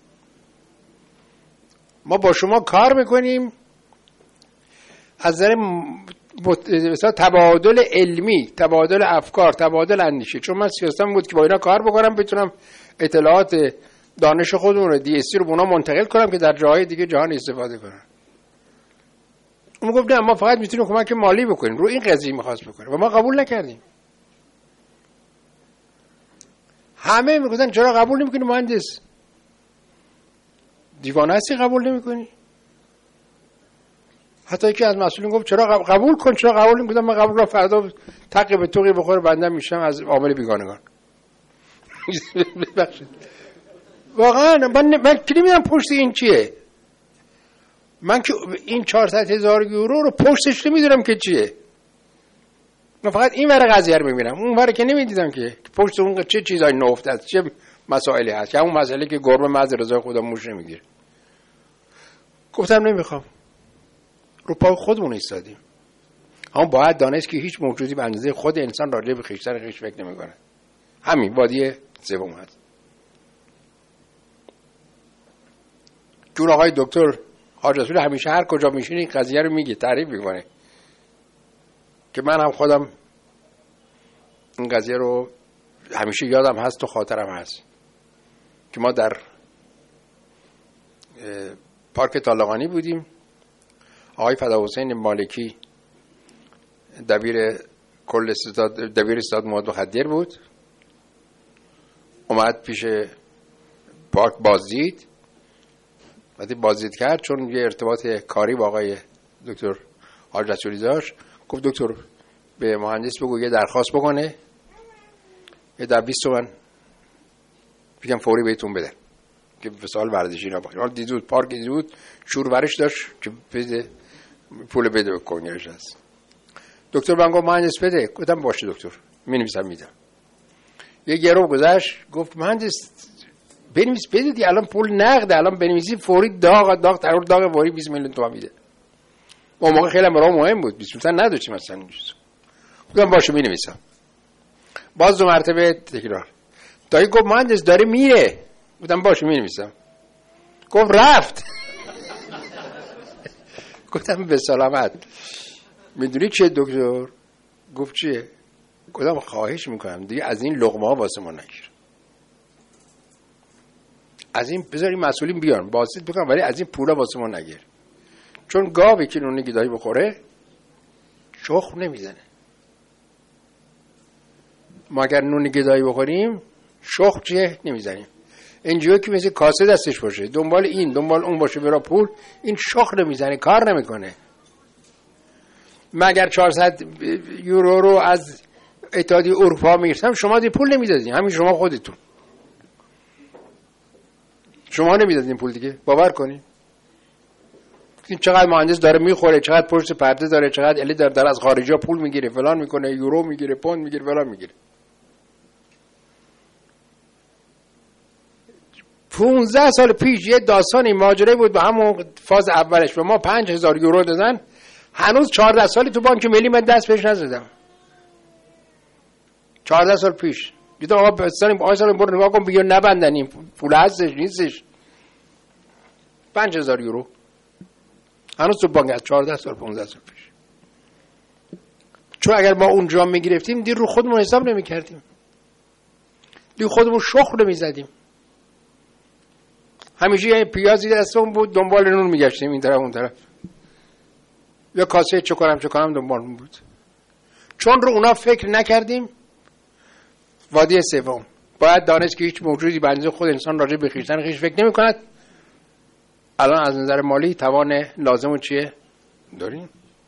ما با شما کار میکنیم از نظر مثلا تبادل علمی، تبادل افکار، تبادل اندیشه. چون من سیاستم بود که با اینا کار بکنم، بتونم اطلاعات دانش خودمون رو دی اس سی رو به اونا منتقل کنم که در جاهای دیگه جهان استفاده کنن. اون گفت نه ما فقط میتونیم کمک مالی بکنیم، رو این قضیه میخواست بکنیم و ما قبول نکردیم. همه میگفتن چرا قبول نمیکنی مهندس؟ دیوانه هستی قبول نمیکنی؟ حتی یکی از مسئولین گفت چرا قبول کن، چرا قبول نمیکنم؟ من قبول کنم فردا تقی به توقی بخوره بنده میشم از عامل بیگانگان. ببخشید واقعا من من کلی میدم پشت این چیه. من که این چهارصد هزار یورو رو پشتش نمیدونم که چیه. من فقط این ور قضیه رو میبینم، اون ور که نمیدیدم که پشت اون چه چیزای نفت است، چه مسائلی هست. که اون مسئله که گربه مز رضای خدا موش نمیگیره. گفتم نمیخوام، رو پای خودمون ایستادیم. اما باید دانست که هیچ موجودی به اندازه خود انسان راجع به خویشتن خویش فکر نمیکنه. همین وادی سوم هست. چون آقای دکتر حاج رسول همیشه هر کجا میشینه این قضیه رو میگه، تعریف میکنه که من هم خودم این قضیه رو همیشه یادم هست و خاطرم هست که ما در پارک طالقانی بودیم. آقای فداحسین مالکی دبیر کل استاد دبیر استاد مواد مخدر بود، اومد پیش پارک بازدید. وقتی بازدید کرد چون یه ارتباط کاری با آقای دکتر حاج رسولی داشت، گفت دکتر به مهندس بگو یه درخواست بکنه یه در بیست تومن بگم فوری بهتون بدن که وسایل ورزشی نباشه. حالا دیدود پارک دیدود شورورش داشت که بده پول بده به کنگرش هست. دکتر من گفت مهندس بده. گفتم باشه دکتر می‌نویسم میدم. یه گرو گذشت گفت مهندس بنویس بده دی، الان پول نقده، الان بنویسی فوری داغ داغ ترور داغ فوری بیست میلیون تومان میده. اون موقع خیلی برام مهم بود، بیست میلیون نداشتیم مثلا اینجوری. گفتم باشه مینویسم. باز دو مرتبه تکرار. دایی گفت مهندس داره میره. گفتم باشه می‌نویسم. گفت رفت. گفتم به سلامت. میدونی چیه دکتر؟ گفت چیه؟ گفتم خواهش میکنم دیگه از این لقمه ها واسه ما نگیر، از این بذاری مسئولین بیان باسط بکنم، ولی از این پولا واسه ما نگیر، چون گاوی که نون گدایی بخوره شخم نمیزنه. ما اگر نون گدایی بخوریم شخم چیه نمیزنیم. اینجوری که مثل کاسه دستش باشه دنبال این دنبال اون باشه برای پول، این شخم نمیزنه، کار نمیکنه. مگر چهارصد یورو رو از اتحادیه اروپا میگرفتم شما دی پول نمیدادین، همین شما خودتون شما نمیدادین پول دیگه، باور کنین. این چقدر مهندس داره میخوره، چقدر پشت پرده داره، چقدر الی داره, داره از خارجی ها پول میگیره، فلان میکنه، یورو میگیره، پوند میگیره، فلان میگیره. پونزده سال پیش یه داستانی ماجرایی بود به همون فاز اولش، به ما پنج هزار یورو دادن، هنوز چهارده سالی تو بانک ملی من دست پیش نزدم. چهارده سال پیش دیدم آقا بستانیم آقا سال برو نگاه کن بگیر نبندن این پول هستش نیستش. پنج هزار یورو هنوز تو بانک از چهارده سال پانزده سال پیش. چون اگر ما اونجا میگرفتیم دیر رو خودمون حساب نمیکردیم، دیر خودمون شخم نمیزدیم، همیشه یه پیازی دستمون بود دنبال نون میگشتیم این طرف اون طرف، یا کاسه چکارم چکارم دنبالمون بود. چون رو اونا فکر نکردیم. وادی سوم باید دانست که هیچ موجودی به اندازه خود انسان راجع به خویشتن خویش فکر نمی کند. الان از نظر مالی توان لازم چیه داریم؟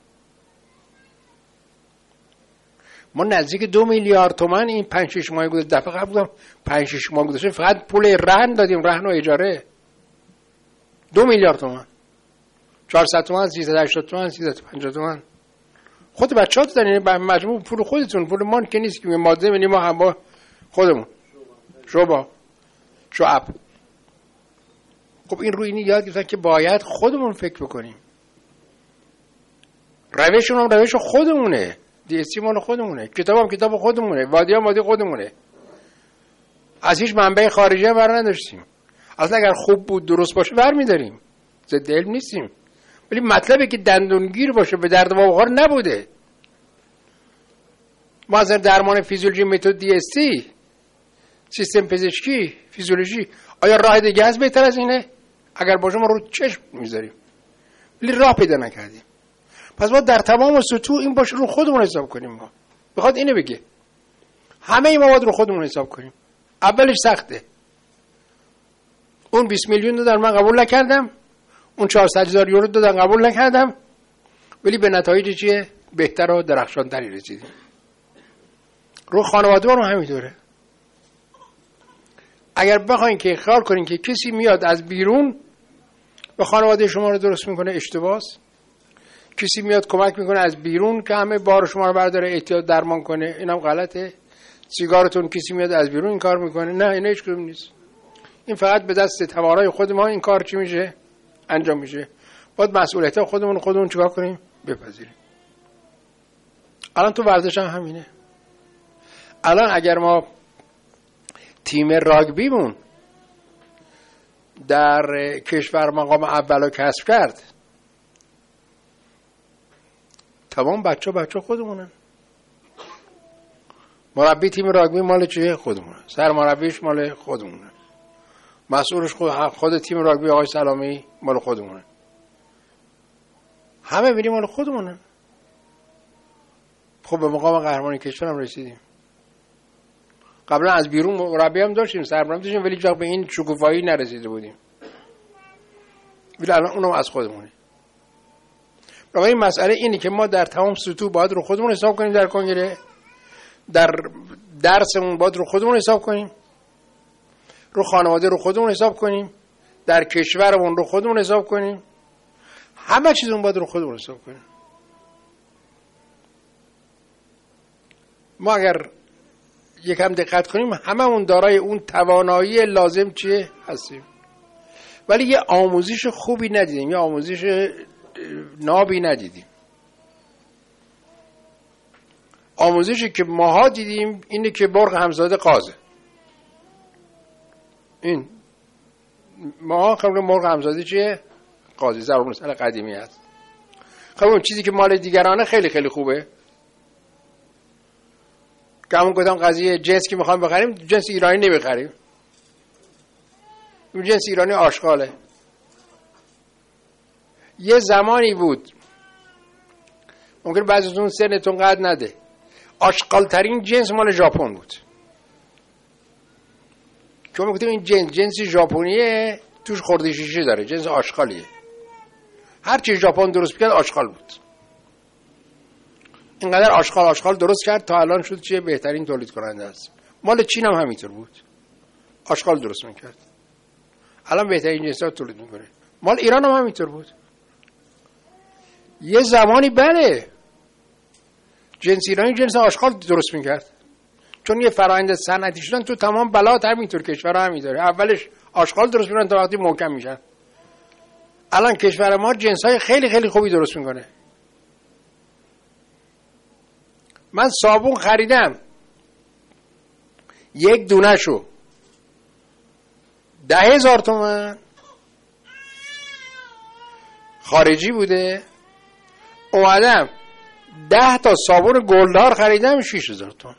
ما نزدیک دو میلیارد تومان این پنج شش ماه گذشته، دفعه قبل بودم پنج شش ماه گذشته فقط پول رهن دادیم، رهن و اجاره دو میلیارد تومان، چهارصد تومان، سیصد و هشتاد تومان، سیصد و پنجاه تومان. خود بچه‌ها دادن، مجموع پول خودتون، پول ما که نیست که ماده منی ما هم با خودمون شوبا شعب. خب این روی این یاد گرفتن که باید خودمون فکر بکنیم. روشون هم روش خودمونه، دیستی مال خودمونه، کتاب هم کتاب خودمونه، وادی هم وادی خودمونه، از هیچ منبع خارجی هم بر نداشتیم. اصلا اگر خوب بود درست باشه برمی‌داریم، ضد علم نیستیم، ولی مطلبی که دندونگیر باشه به درد ما بخور نبوده. ما از درمان فیزیولوژی متد دی اس تی سیستم پزشکی فیزیولوژی آیا راه دیگه هست بهتر از اینه؟ اگر باشه ما رو چشم میذاریم، ولی راه پیدا نکردیم. پس ما در تمام سطوح این باشه رو خودمون حساب کنیم. ما بخواد اینو بگه همه این مواد رو خودمون حساب کنیم. اولش سخته، اون بیست میلیون دادن من قبول نکردم، اون چهارصد هزار یورو دادن قبول نکردم، ولی به نتایج چیه بهتر و درخشانتری رسیدیم. رو خانواده رو همینطوره. اگر بخواین که خیال کنین که کسی میاد از بیرون به خانواده شما رو درست میکنه اشتباهه. کسی میاد کمک میکنه از بیرون که همه بار شما رو برداره احتیاط درمان کنه، اینم غلطه. سیگارتون کسی میاد از بیرون این کار میکنه، نه این هیچ کدوم نیست. این فقط به دست توانای خود ما این کار چی میشه انجام میشه. باید مسئولیت خودمون خودمون چیکار کنیم بپذیریم. الان تو ورزش هم همینه. الان اگر ما تیم راگبیمون در کشور مقام اولو کسب کرد، تمام بچه بچه خودمونن. مربی تیم راگبی مال چیه خودمونه، سرمربیش مال خودمونه، مسئولش خود, خود تیم راگبی آقای سلامی مال خودمونه، همه بینیم مال خودمونن. خب به مقام قهرمانی کشور هم رسیدیم. قبلا از بیرون مربی هم داشتیم، سرمربی داشتیم، ولی جا به این شکوفایی نرسیده بودیم، ولی الان اونم از خودمونه. برای این مسئله اینه که ما در تمام سطوح باید رو خودمون حساب کنیم، در کنگره، در درسمون باید رو خودمون حساب کنیم، رو خانواده رو خودمون حساب کنیم، در کشورمون رو خودمون حساب کنیم، همه چیزمون باید رو خودمون حساب کنیم. ما اگر یکم دقت کنیم هممون دارای اون توانایی لازم چیه هستیم، ولی یه آموزش خوبی ندیدیم، یه آموزش نابی ندیدیم. آموزشی که ماها دیدیم اینه که برق همزاده قازه، این ما خب مرغ همزادی چیه؟ قاضی ضرب المثل قدیمی است. خب اون چیزی که مال دیگرانه خیلی خیلی خوبه. که همون کدام قضیه جنس که میخوایم بخریم جنس ایرانی نمیخریم. این جنس ایرانی آشغاله. یه زمانی بود ممکن بعضیتون سنتون قد نده، آشغال ترین جنس مال ژاپن بود. چون میگفتیم این جنس جنس ژاپنیه، توش خورده شیشه داره، جنس آشغالیه. هر چی ژاپن درست میکرد آشغال بود. اینقدر آشغال آشغال درست کرد تا الان شد چیه بهترین تولید کننده است. مال چین هم همینطور بود، آشغال درست میکرد، الان بهترین جنسات تولید میکنه. مال ایران هم همینطور بود. یه زمانی بله جنس ایرانی جنس آشغال درست میکرد، چون یه فرآیند صنعتی شدن تو تمام بلاد همینطور، کشور همینطوره. اولش آشغال درست میکنن تا وقتی محکم میشن. الان کشور ما جنسای خیلی خیلی خوبی درست میکنه. من صابون خریدم یک دونه شو ده هزار تومن، خارجی بوده. اومدم ده تا صابون گلدار خریدم شیش هزار تومن.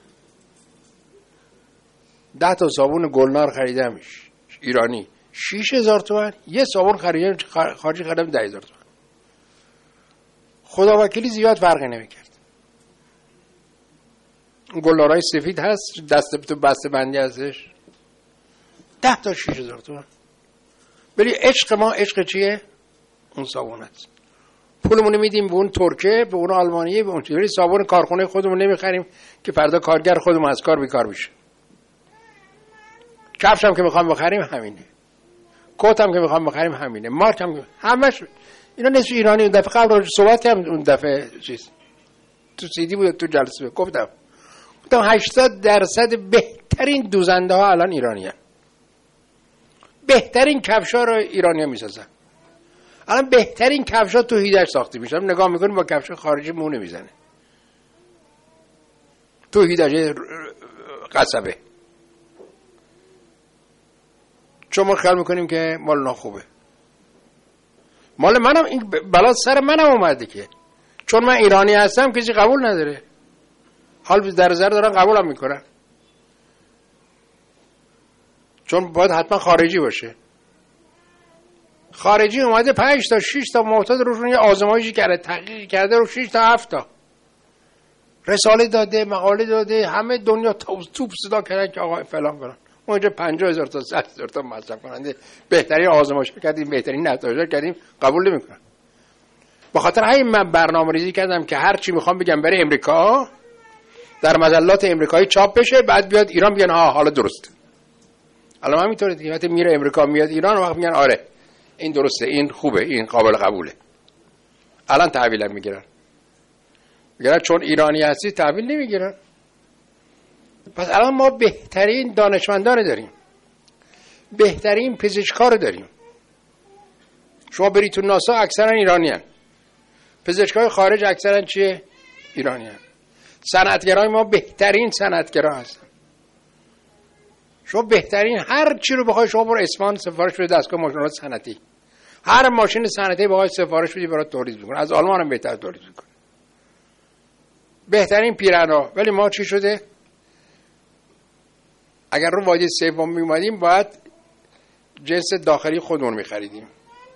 ده تا صابون گلدار خریدم ایرانی شیش هزار تومن. یه صابون خریدم خارجی خریدم ده هزار تومن. خدا وکیلی زیاد فرقی نمیکرد. گلدارای سفید هست، دست تو بسته بندی هستش، ده تا شیش هزار تومن. ولی عشق ما عشق چیه؟ اون صابون هست. پولمون میدیم به اون ترکه، به اون آلمانیه، به اون چیزی. ولی صابون کارخونه خودمون نمیخریم که فردا کارگر خودمون از کار بیکار بشه. کفش هم که میخوام بخریم همینه، کت هم که میخوام بخریم همینه، مارک هم همش اینا نصف ایرانی. اون دفعه قبل صحبت هم اون دفعه چیز تو سیدی بود، تو جلسه گفتم گفتم هشتاد درصد بهترین دوزنده ها الان ایرانی هستند. بهترین کفشا رو ایرانی‌ها میسازن. الان بهترین کفشا تو هیدش ساخته میشن. نگاه میکنیم با کفش خارجی مو نمیزنه. تو هیدش قصبه. چون ما خیال میکنیم که مال اونا خوبه. مال منم این بلا سر منم اومده که چون من ایرانی هستم کسی قبول نداره. حال در نظر دارن قبولم میکنن، چون باید حتما خارجی باشه. خارجی اومده پنج تا شش تا معتاد روشون یه آزمایشی کرده، تحقیق کرده، رو شش تا هفت تا رساله داده، مقاله داده، همه دنیا توپ صدا کردن که آقا فلان فلان. ما اینجا پنجاه هزار تا صد هزار تا مصرف کننده بهترین آزمایش کردیم، بهترین نتایج کردیم، قبول نمیکنن. به خاطر همین من برنامه‌ریزی کردم که هر چی میخوام بگم بره امریکا، در مجلات امریکایی چاپ بشه، بعد بیاد ایران بگن ها حالا درسته. الان همینطوره دیگه، وقتی میره امریکا میاد ایران وقت میگن آره این درسته، این خوبه، این قابل قبوله. الان تحویلم میگیرن. میگن چون ایرانی هستی تحویل نمیگیرن. پس الان ما بهترین دانشمندان داریم، بهترین پزشکا رو داریم. شما برید تو ناسا اکثرا ایرانیان، پزشکای خارج اکثرا چیه؟ ایرانیان. صنعتگرای ما بهترین صنعتگرا هستن. شما بهترین هر چی رو بخوای شما برو اصفهان سفارش بده، دستگاه ماشین‌آلات صنعتی، هر ماشین صنعتی بخوای سفارش بدی برات تولید میکنه. از آلمان هم بهتر تولید میکنه، بهترین پیرانا. ولی ما چی شده؟ اگر رو وادی سوم میومدیم باید جنس داخلی خودمون میخریدیم.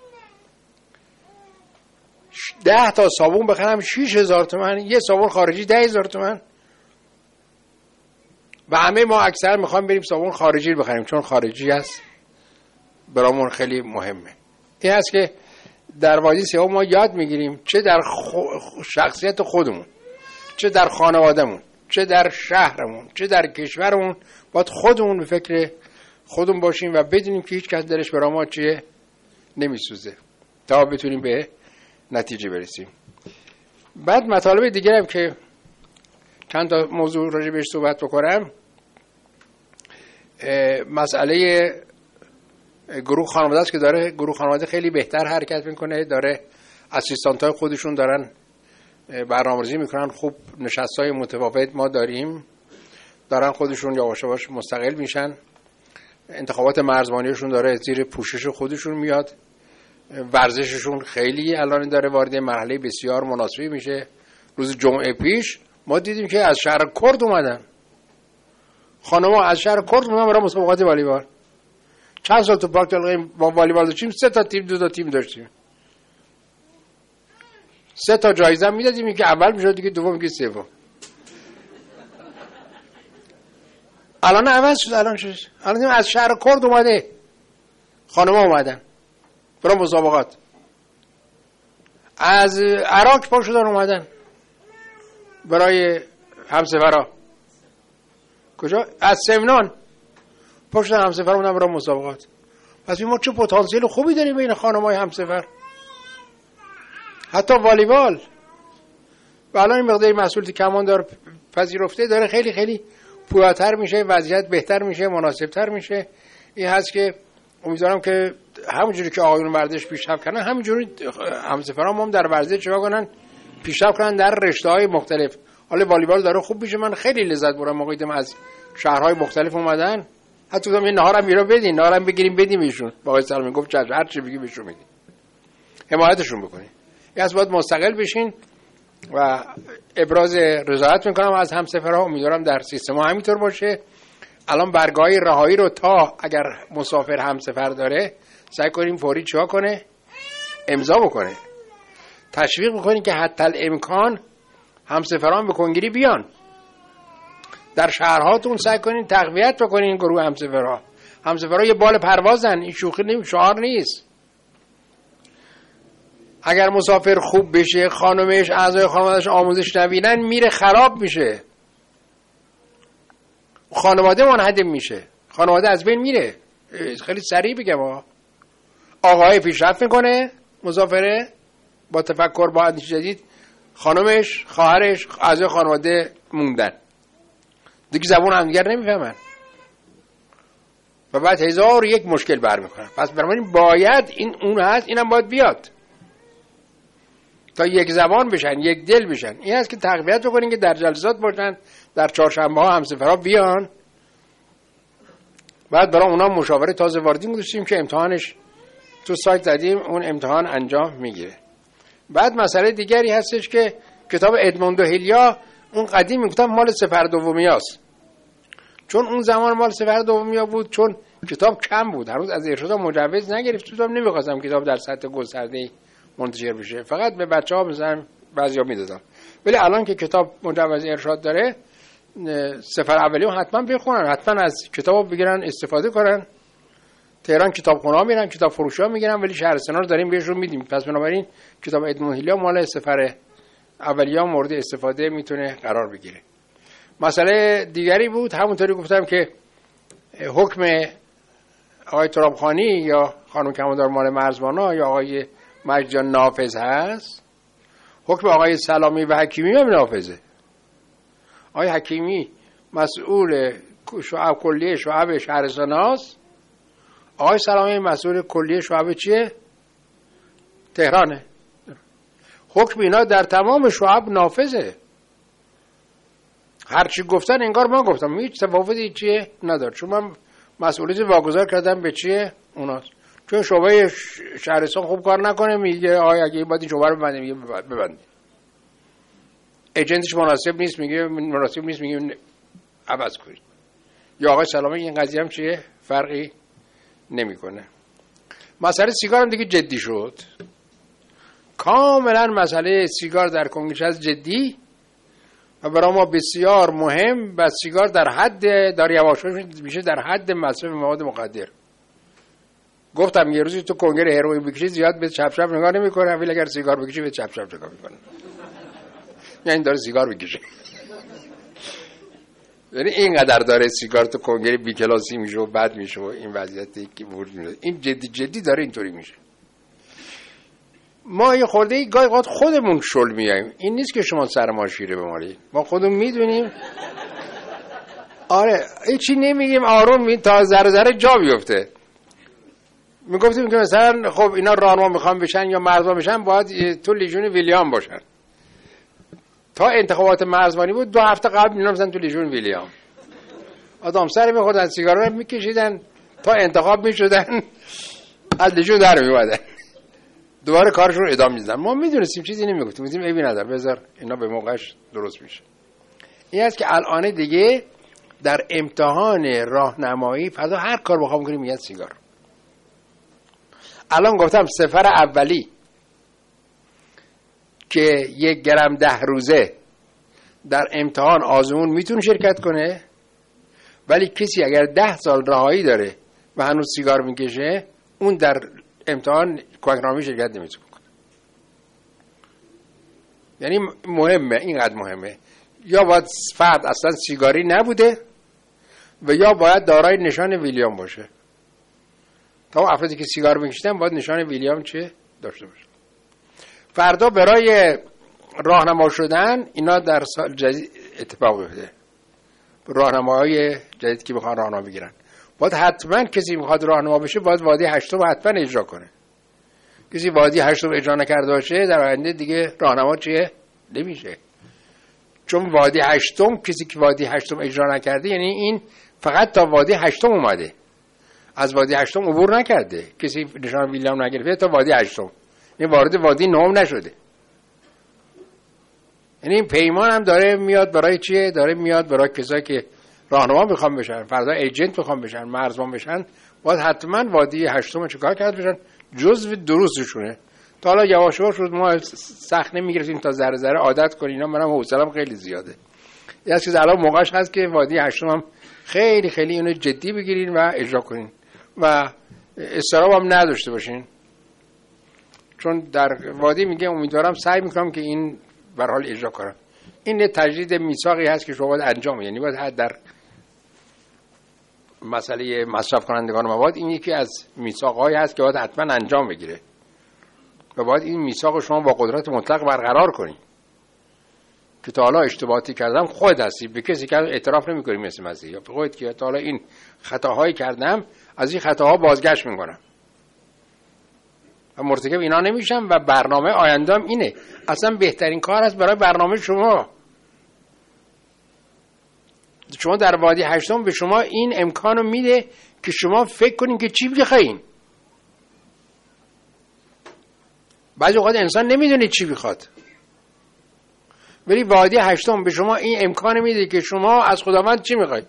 ده تا صابون بخرم شیش هزار تومن، یه صابون خارجی ده هزار تومن. و همه ما اکثر میخوایم بریم صابون خارجی بخریم چون خارجی است، برامون خیلی مهمه. این هست که در وادی سوم ما یاد میگیریم چه در شخصیت خودمون، چه در خانوادهمون، چه در شهرمون، چه در کشورمون، باید خودمون به فکر خودمون باشیم و بدونیم که هیچ کس دلش برای ما چیه نمیسوزه تا بتونیم به نتیجه برسیم. بعد مطالب دیگه هم که چند تا موضوع راجع بهش صحبت بکنم، مسئله گروه خانواده است که داره گروه خانواده خیلی بهتر حرکت میکنه، داره اسیستانت‌های خودشون دارن برنامه‌ریزی میکنن، خوب نشست‌های متفاوت ما داریم، دارن خودشون یواش یواش مستقل میشن. انتخابات مرزبانیشون داره زیر پوشش خودشون میاد، ورزششون خیلی الان داره وارد مرحله بسیار مناسبی میشه. روز جمعه پیش ما دیدیم که از شهر کرد اومدن خانم‌ها، از شهر کرد اومدن برای مسابقات والیبال. چند سال تو پارک دلقیم با والیبال داشتیم، سه تا تیم دو تا تیم داشتیم، سه تا جایزه میدادیم، یکی اول میشد دیگه دوم یکی سوم. الان عوض شد، الان شد الان از شهر کرد اومده خانم‌ها اومدن برای مسابقات، از عراق پا شدن اومدن برای همسفرها، کجا؟ از سمنان پا شدن همسفر اومدن برای مسابقات. پس ما چه پتانسیل خوبی داریم بین خانم‌های همسفر. حتی والیبال و الان این مقداری مسئولیت کماندار پذیرفته داره خیلی خیلی پویاتر میشه، وضعیت بهتر میشه، مناسبتر میشه. این هست که امیدوارم که همونجوری که آقایون ورزش پیشرفت کردن همونجوری همسفران هم در ورزش چیکار کنن، پیشرفت کنن در رشته‌های مختلف. حالا والیبال داره خوب میشه، من خیلی لذت بردم موقعی که از شهرهای مختلف اومدن. حتی گفتم این نهارم میرا بدین، نهارم بگیریم بدیم ایشون. آقای سلامی گفت چشم، هر چی بگی بهشون میدیم، حمایتشون بکنین. این از باید مستقل بشین و ابراز رضایت میکنم از همسفرها. امیدوارم در سیستم ها همینطور باشه. الان برگاه رهایی رو تا اگر مسافر همسفر داره سعی کنیم فوری چیکار کنه، امضا بکنه، تشویق بکنیم که حتی الامکان همسفران به کنگره بیان. در شهرهاتون سعی کنین تقویت بکنین این گروه همسفرها. همسفرها یه بال پروازن، این شوخی نیم، شعار نیست. اگر مسافر خوب بشه، خانمش اعضای خانواده‌اش آموزش نبینن، میره خراب میشه، خانواده منهدم میشه، خانواده از بین میره. خیلی سریع بگم، آقای پیشرفت میکنه، مسافره با تفکر با اندیشه جدید، خانمش، خواهرش، اعضای خانواده موندن، دیگه زبون هم دیگر نمیفهمن و بعد هزار یک مشکل برمیکنن. پس بنابراین باید این اون هست، اینم باید بیاد تا یک زبان بشن، یک دل بشن. این هست که تقویت بکنین که در جلسات باشن، در چهارشنبه ها همسفرها بیان. بعد برای اونا مشاوره تازه واردی گذاشتیم که امتحانش تو سایت زدیم، اون امتحان انجام میگیره. بعد مسئله دیگری هستش که کتاب ادموندو هیلیا، اون قدیم میگفتم مال سفر دومیاست، چون اون زمان مال سفر دومیا بود، چون کتاب کم بود، هنوز از ارشاد مجوز نگرفت بودم، نمیخواستم کتاب در سطح گسترده منتشر بشه، فقط به بچه‌ها مثلا بعضیا میدادم. ولی الان که کتاب مجوز ارشاد داره، سفر اولیو حتما بخونن، حتما از کتاب بگیرن استفاده کنن. تهران کتابخونه‌ها میرن، کتاب فروشی‌ها میگیرن، ولی شهرستانا رو داریم بهشون میدیم. پس بنابراین کتاب ادموند هیلیا مال سفر اولیه مورد استفاده میتونه قرار بگیره. مسئله دیگری بود، همونطوری گفتم که حکم آقای ترابخانی یا خانم کماندار مال مرزبانا یا آقای مجدیان نافذ هست، حکم آقای سلامی و حکیمی هم نافذه. آقای حکیمی مسئول شعب کلیه شعب شهرستان هاست، آقای سلامی مسئول کلیه شعب چیه؟ تهرانه. حکم اینا در تمام شعب نافذه، هرچی گفتن انگار من گفتم، هیچ تفاوتی چیه نداره، چون من مسئولیت واگذار کردم به چیه اوناست. چون شعبه شهرستان خوب کار نکنه، میگه آقای اگه باید این شعبه رو ببنده، میگه ببنده. ایجنتش مناسب نیست، میگه مناسب نیست، میگه عوض کنید. یا آقای سلامی این قضیه هم چیه فرقی نمیکنه. مسئله سیگار هم دیگه جدی شد، کاملا مسئله سیگار در کنگره از جدی و برای ما بسیار مهم. و سیگار در حد داره یواش میشه در حد مصرف مواد مخدر. گفتم یه روزی تو کنگره هروئین بکشی زیاد به چپ چپ نگاه نمیکنه، ولی اگر سیگار بکشی به چپ چپ نگاه میکنه، یعنی داره سیگار بکشه. یعنی اینقدر داره سیگار تو کنگره بی کلاسی میشه و بد میشه و این وضعیتی که وجود میاد، این جدی جدی داره اینطوری میشه. ما یه خورده ای گاهی اوقات خودمون شل میایم، این نیست که شما سر ما شیره بمالید، ما خودمون میدونیم. آره هیچی نمیگیم، آروم می تا ذره ذره جا بیفته. میگفتیم که مثلا خب اینا راهنما میخوان بشن یا مرزبان بشن، باید تو لیژون ویلیام باشن. تا انتخابات مرزبانی بود دو هفته قبل اینا مثلا تو لیژون ویلیام آدم سر میخوردن، سیگارا رو میکشیدن، تا انتخاب میشدن از لجون در میومدن، دوباره کارشون رو ادامه میدادن. ما میدونستیم چیزی نمیگفتیم، میگفتیم عیبی نداره بذار اینا به موقعش درست میشه. این است که الان دیگه در امتحان راهنمایی فردا هر کار بخوام کنیم میگن سیگار. الان گفتم سفر اولی که یک گرم ده روزه در امتحان آزمون میتونه شرکت کنه، ولی کسی اگر ده سال رهایی داره و هنوز سیگار میکشه اون در امتحان کمک‌نامه شرکت نمیتونه کنه. یعنی مهمه، اینقدر مهمه. یا باید فرد اصلا سیگاری نبوده و یا باید دارای نشان ویلیام باشه. تا افرادی که سیگار میکشیدن باید نشان ویلیام چه داشته باشه. فردا برای راهنما شدن اینا در سال جدید اتفاق میفته. راهنماهای جدید که میخوان راهنما بگیرن باید حتما کسی میخواد راهنما بشه باید وادی هشتم حتما اجرا کنه. کسی وادی هشتم اجرا نکرده باشه در آینده دیگه راهنما چیه نمیشه. چون وادی هشتم کسی که وادی هشتم اجرا نکرده یعنی این فقط تا وادی هشتم اومده، از وادی هشتم عبور نکرده. کسی نشان ویلیام نگرفته تا وادی هشتم، یعنی وارد وادی نهم نشده. یعنی این پیمان هم داره میاد برای چیه؟ داره میاد برای کسایی که راهنما میخوام بشن، فردا ایجنت میخوام بشن، مرزبان بشن، باید حتما وادی هشتم چیکار کرد بشن؟ جزو دروسشونه. تا حالا یواش یواش ما سخت نمیگرفتیم تا ذره ذره عادت کنیم. اینا منم حوصله‌ام خیلی زیاده. یه چیز الان موقعش هست که وادی هشتم هم خیلی خیلی اینو جدی بگیرین و اجرا کنین و استراب هم نداشته باشین. چون در وادی میگه امیدوارم سعی میکنم که این به هر حال اجرا کنم. این تجدید میثاقی هست که شما باید انجام، یعنی باید در مسئله مصرف کنندگان مواد این یکی از میثاق‌هایی هست که باید حتما انجام بگیره و باید این میثاق شما با قدرت مطلق برقرار کنید که تا حالا اشتباهاتی کردم خود هستی، به کسی که اعتراف نمی‌کنی مثل مسیح، یا به خودت که تا حالا این خطاهایی کردم از این خطاها بازگشت می‌کنم و مرتکب اینا نمیشم و برنامه آیندهم اینه. اصلا بهترین کار است برای برنامه شما. شما در وادی هشتم به شما این امکانو میده که شما فکر کنین که چی بخواین. بعضی اوقات انسان نمیدونه چی بخواد، ولی وادی هشتم به شما این امکان میده که شما از خداوند چی میخواید.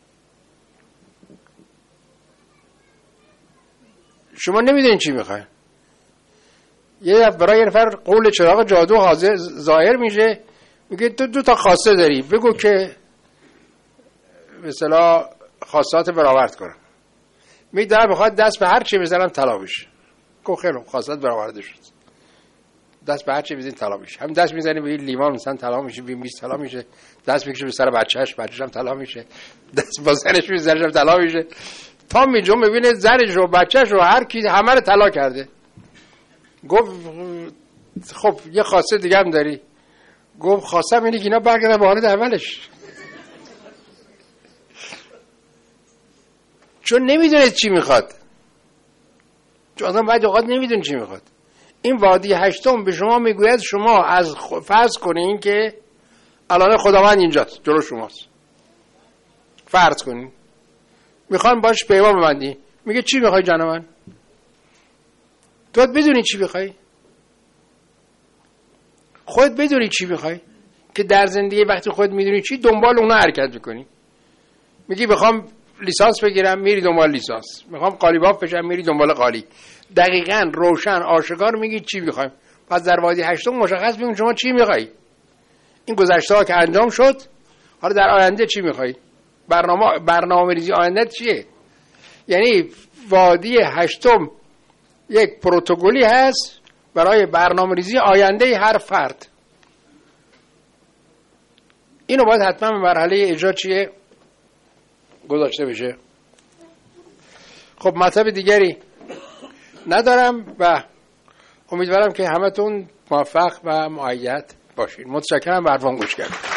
شما نمیدونین چی میخواید. یه برای یه نفر قول چراغ جادو حاضر ظاهر میشه، میگه تو دو تا خواسته داری، بگو که مثلا خواستات برآورد کنم. میگه بخواد دست به هر چی بزنم طلا بشه. گفت خیلی خواستات برآورده شد. دست به هر چی بزنی طلا میشه. هم دست میزنی به لیوان مثلا طلا میشه، بیست طلا میشه. دست میکشه به سر بچه‌اش، بچه‌ش هم طلا میشه. دست با زنش میزنه هم طلا میشه. تا میجون ببینه زنش و بچه‌ش و هر کی همه رو طلا کرده. گفت خب یه خواسته دیگه هم داری؟ گفت خواستم اینه که اینا برگردن به حالت اولش. چون نمیدونه چی میخواد. چون آدم بعد اوقات نمیدونه چی میخواد. این وادی هشتم به شما میگوید شما از فرض کنین که الان خداوند اینجاست جلو شماست، فرض کنین میخوان باش پیمان ببندی، میگه چی میخوای جان من؟ تو باید بدونی چی میخوای، خودت بدونی چی میخوای که در زندگی وقتی خودت میدونی چی دنبال اونا حرکت میکنی. میگی بخوام لیسانس بگیرم میری دنبال لیسانس، میخوام قالیباف بشم میری دنبال قالی. دقیقاً روشن آشکار میگی چی میخوایم. پس در وادی هشتم مشخص بگیم شما چی میخوای. این گذشته ها که انجام شد، حالا در آینده چی میخوای؟ برنامه برنامه‌ریزی آینده چیه؟ یعنی وادی هشتم یک پروتکلی هست برای برنامه‌ریزی آینده هر فرد. اینو باید حتما به مرحله اجرا چیه گذاشته بشه. خب مطلب دیگری ندارم و امیدوارم که همتون موفق و مؤید باشین. متشکرم، به حرفام گوش کردید.